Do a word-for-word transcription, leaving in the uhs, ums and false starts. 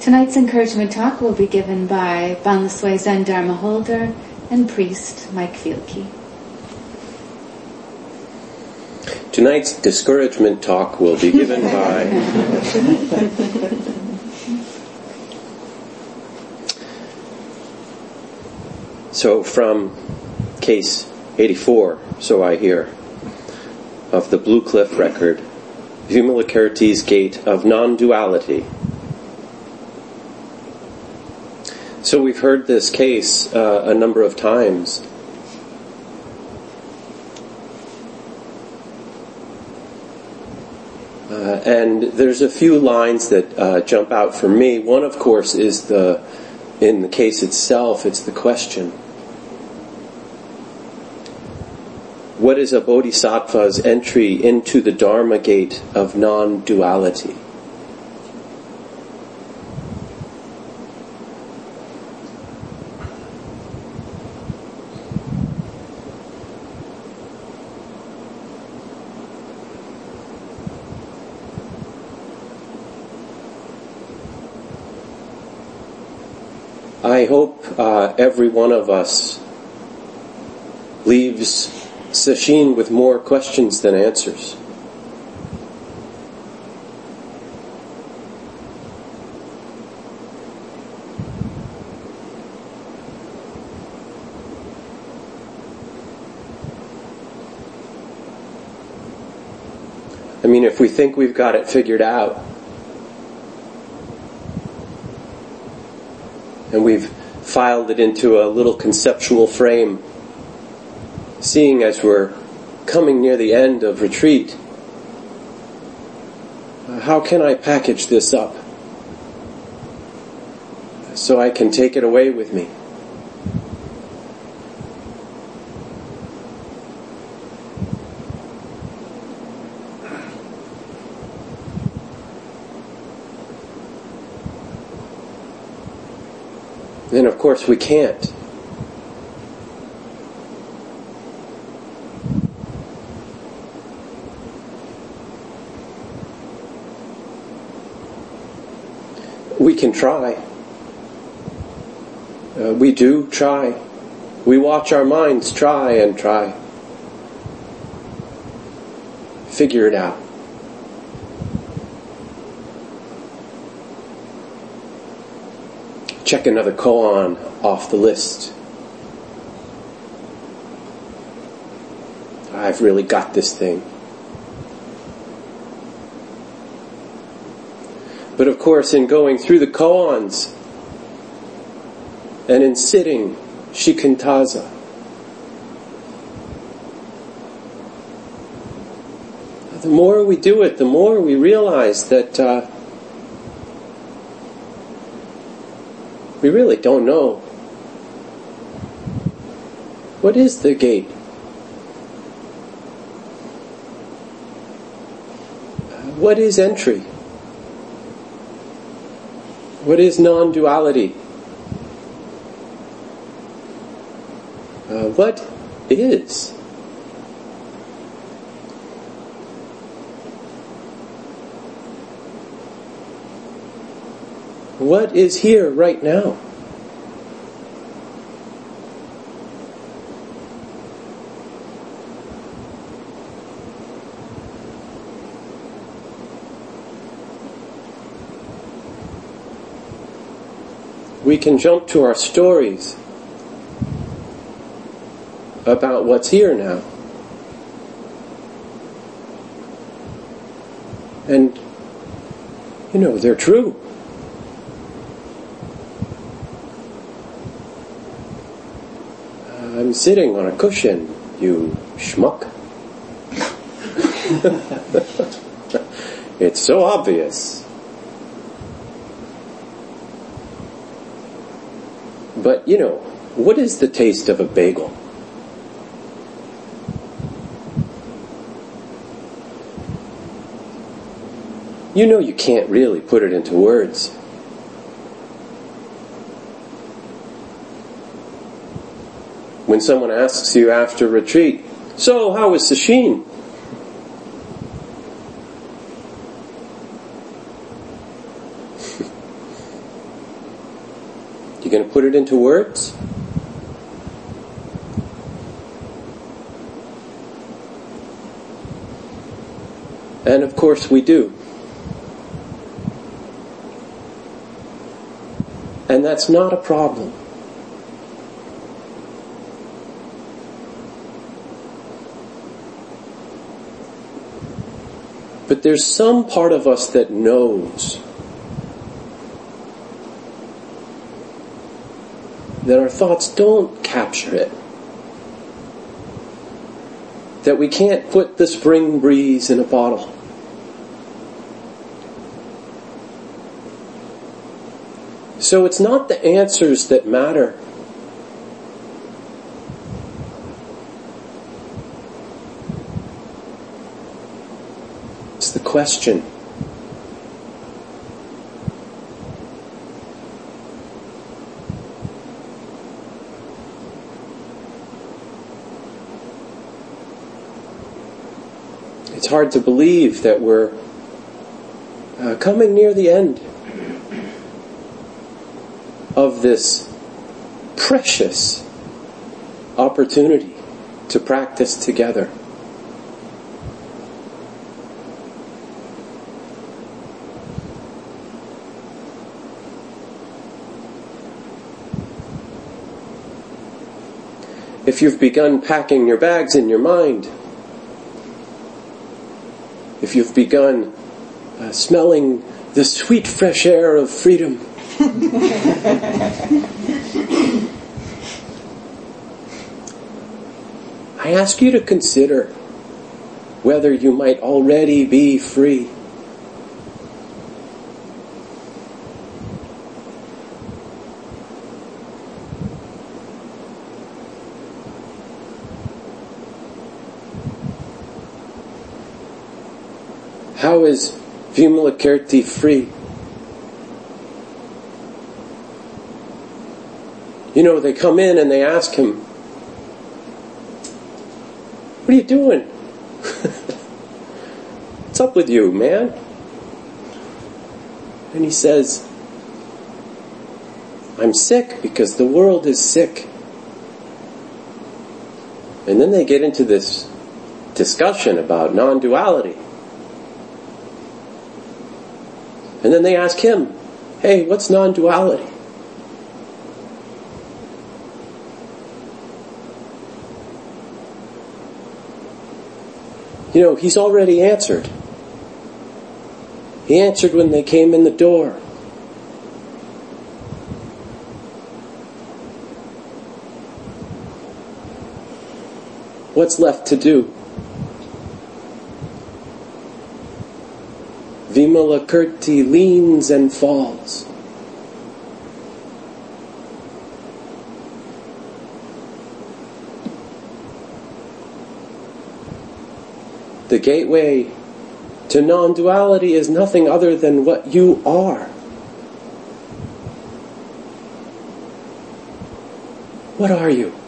Tonight's encouragement talk will be given by Boundless Way Zen Dharma holder and priest Mike Fielke. Tonight's discouragement talk will be given by so from case eighty-four, so I hear, of the Blue Cliff record, Vimalakirti's Gate of Non-Duality. So we've heard this case uh, a number of times. Uh, and there's a few lines that uh, jump out for me. One, of course, is the, in the case itself, it's the question. What is a bodhisattva's entry into the Dharma gate of non-duality? I hope uh, every one of us leaves Sesshin with more questions than answers. I mean, if we think we've got it figured out, and we've filed it into a little conceptual frame, seeing as we're coming near the end of retreat, uh, how can I package this up so I can take it away with me? And of course we can't. We can try. Uh, we do try. We watch our minds try and try. Figure it out. Check another koan off the list. I've really got this thing. But of course, in going through the koans and in sitting shikantaza, the more we do it, the more we realize that uh, we really don't know. What is the gate? What is entry? What is non-duality? Uh, what is? What is here right now? We can jump to our stories about what's here now. And, you know, they're true. I'm sitting on a cushion, you schmuck. It's so obvious. But, you know, what is the taste of a bagel? You know you can't really put it into words. When someone asks you after retreat, so how was Sesshin? You going to put it into words? And of course we do. And that's not a problem. But there's some part of us that knows that our thoughts don't capture it. That we can't put the spring breeze in a bottle. So it's not the answers that matter. It's the question. It's hard to believe that we're uh, coming near the end of this precious opportunity to practice together. If you've begun packing your bags in your mind, if you've begun uh, smelling the sweet fresh air of freedom, I ask you to consider whether you might already be free. How is Vimalakirti free? You know, they come in and they ask him, "What are you doing? What's up with you, man?" And he says, "I'm sick because the world is sick." And then they get into this discussion about non-duality. And then they ask him, "Hey, what's non-duality?" You know, he's already answered. He answered when they came in the door. What's left to do? Vimalakirti leans and falls. The gateway to non-duality is nothing other than what you are. What are you?